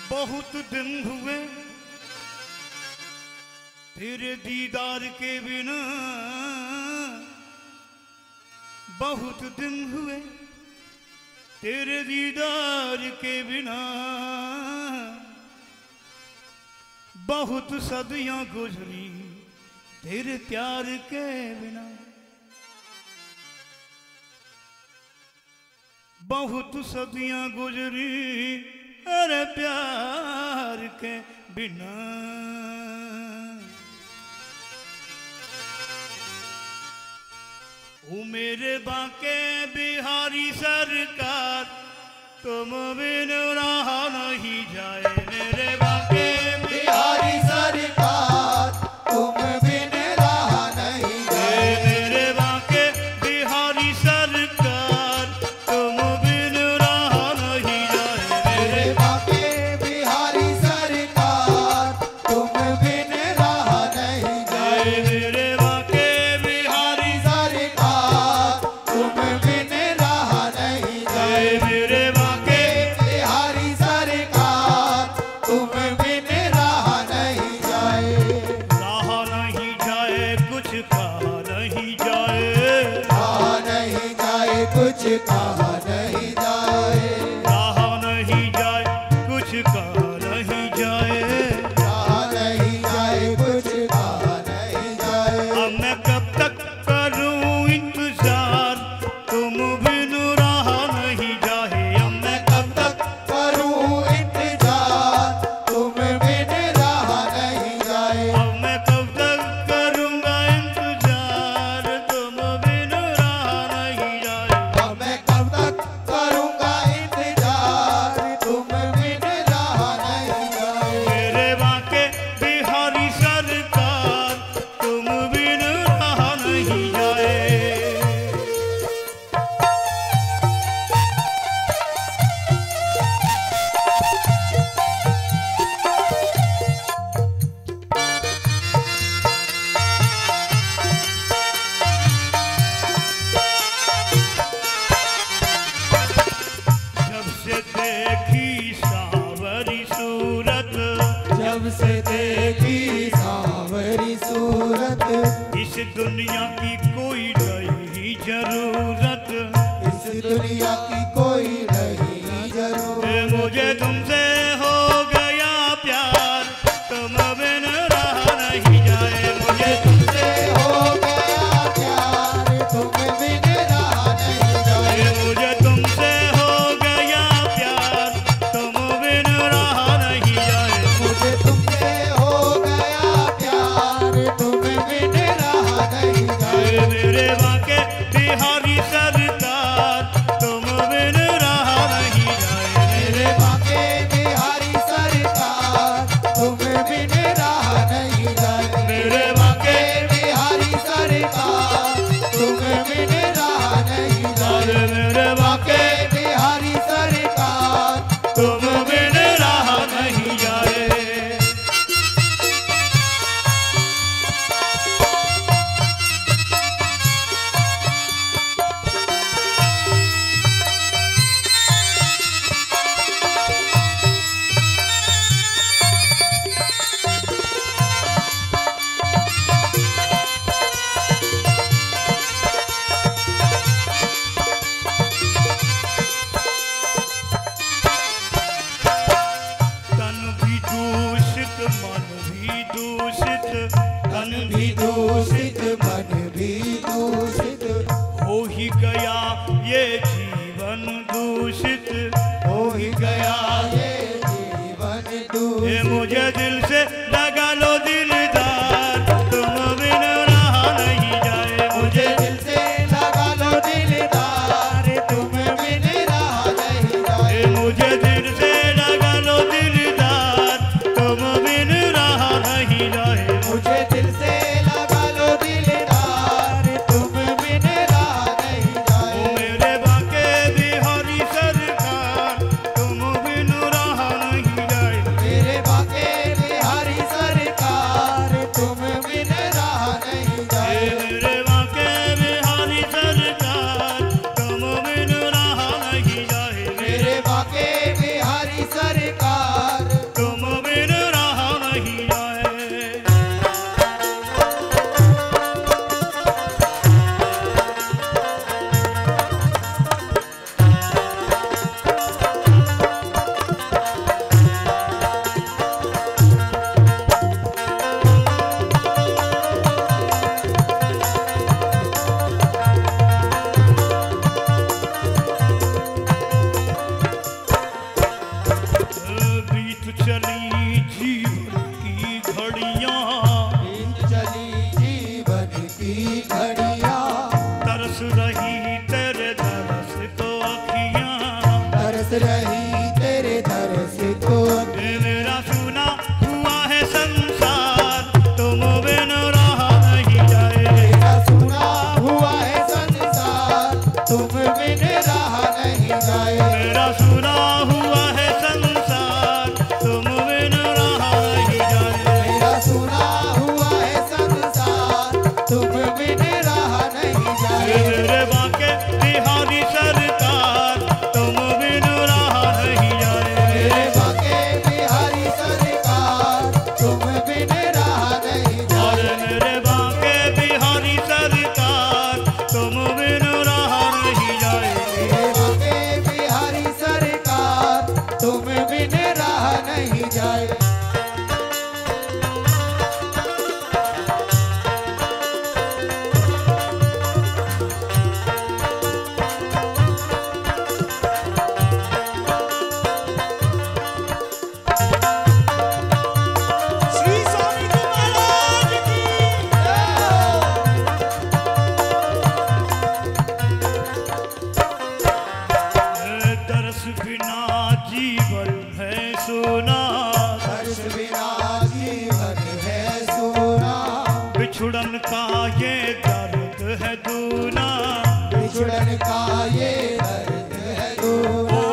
बहुत दिन हुए तेरे दीदार के बिना, बहुत दिन हुए तेरे दीदार के बिना, बहुत सदियां गुजरी तेरे प्यार के बिना, बहुत सदियां गुजरी तेरे प्यार के बिना। ओ मेरे बांके बिहारी सरकार, तुम बिन रहा नहीं जाए। मेरे बांके बिहारी सरकार, तुम बिन रहा नहीं जाए। मेरे बांके बिहारी सरकार, तुम बिन रहा नहीं जाए। मेरे बांके बिहारी सरकार, तुम बिन रहा नहीं जाए। मेरे बांके बिहारी सरकार, तुम बिन रहा नहीं जाए। मेरे बांके बिहारी सरकार, तुम बिन रहा नहीं जाए। रहा नहीं जाए, कुछ कहा नहीं जाए। कहा नहीं जाए, कुछ कहा नहीं जाए। रहा नहीं जाए, कुछ कहा नहीं जाए। कहा नहीं जाए, कुछ कहा नहीं जाए। अब मैं कब तक करूं इंतजार, तुम बिन रहा नहीं जाए। अब मैं कब तक करूं इंतजार, तुम बिन रहा नहीं जाए। अब मैं कब तक करूंगा इंतजार, तुम बिन रहा नहीं जाए। अब मैं कब तक करूंगा इंतजार, तुम बिन रहा नहीं जाए। मेरे बांके बिहारी सरकार, तुम बिन रहा नहीं जाए। जब से देखी सावरी सूरत, जब से देखी सांवरी सूरत, इस दुनिया की कोई नहीं जरूरत। इस दुनिया की कोई नहीं जरूरत। मुझे तुमसे हो गया प्यार, तुम बिन रहा नहीं जाए। मुझे तुमसे हो गया प्यार, तुम बिन रहा नहीं जाए। मुझे तुमसे हो गया प्यार, तुम बिन रहा नहीं जाए। मुझे तुमसे हो गया प्यार, तुम बिन रहा नहीं जाए। मेरे बांके बिहारी सरकार, तुम बिन रहा नहीं जाए। मेरे बांके बिहारी सरकार, तुम बिन रहा नहीं जाए। मेरे बांके बिहारी सरकार, तुम बिन रहा नहीं जाए। मेरे बांके बिहारी सरकार, तुम बिन रहा नहीं जाए। तन भी दूषित, मन भी दूषित, तन भी दूषित, मन भी दूषित, हो ही गया ये जीवन दूषित। हो ही गया ये जीवन ये दूषित। मुझे दिल से लगा लो दिलदार, तुम बिन रहा नहीं जाए। मुझे दिल से लगा लो दिलदार, तुम बिन रहा नहीं जाए। मुझे दिल से लगा लो दिलदार, तुम बिन रहा नहीं जाए। मुझे दिल से लगा लो दिलदार, तुम बिन रहा नहीं जाए। मेरे बांके तुम बिन रहा नहीं जाए। मेरा सुना हुआ है संसार तुम बिन रहा नहीं जाए। मेरा सुना हुआ है संसार तुम बिन रहा नहीं जाए। मेरे बाके बिहारी सरकार तुम बिन रहा नहीं जाए। मेरे बाके बिहारी सरकार तुम बिन रहा नहीं और जाए। मेरे बाके बिहारी सरकार तुम बिन रहा नहीं जाए। मेरे बाके बिहारी सरकार तुम बिन रहा नहीं जाए। श्री स्वामी जी महाराज की दर्श बिना जीवन है सोना। दर्श बिना जीवन है सोना। बिछुड़न का ये दर्द है दूना। बिछुड़न का ये दर्द है दूना।